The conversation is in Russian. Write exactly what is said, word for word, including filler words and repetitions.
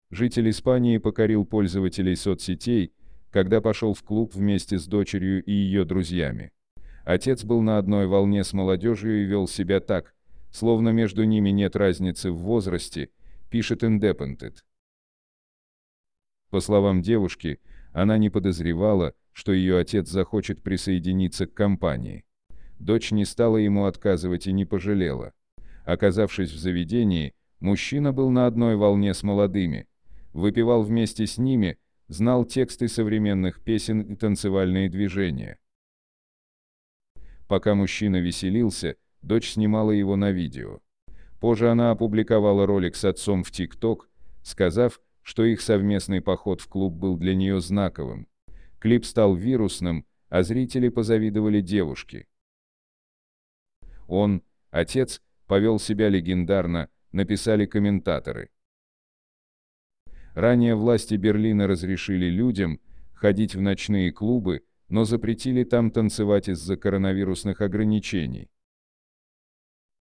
Житель Испании покорил пользователей соцсетей, когда пошел в клуб вместе с дочерью и ее друзьями. Отец был на одной волне с молодежью и вел себя так, словно между ними нет разницы в возрасте, пишет Independent. По словам девушки, она не подозревала, что ее отец захочет присоединиться к компании. Дочь не стала ему отказывать и не пожалела. Оказавшись в заведении, мужчина был на одной волне с молодыми, выпивал вместе с ними, знал тексты современных песен и танцевальные движения. Пока мужчина веселился, дочь снимала его на видео. Позже она опубликовала ролик с отцом в ТикТок, сказав, что их совместный поход в клуб был для нее знаковым. Клип стал вирусным, а зрители позавидовали девушке. Он, отец, повел себя легендарно, написали комментаторы. Ранее власти Берлина разрешили людям ходить в ночные клубы, но запретили там танцевать из-за коронавирусных ограничений.